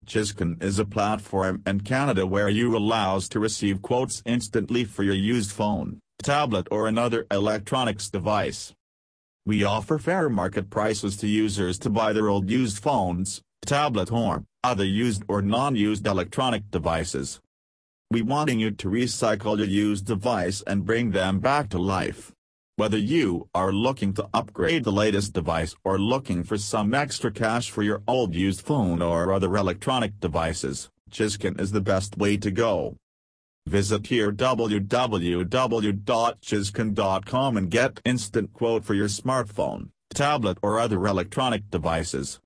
Chiscan is a platform in Canada where you allows to receive quotes instantly for your used phone, tablet or another electronics device. We offer fair market prices to users to buy their old used phones, tablet or other used or non-used electronic devices. We wanting you to recycle your used device and bring them back to life. Whether you are looking to upgrade the latest device or looking for some extra cash for your old used phone or other electronic devices, Chiscan is the best way to go. Visit here www.chiscan.com and get instant quote for your smartphone, tablet or other electronic devices.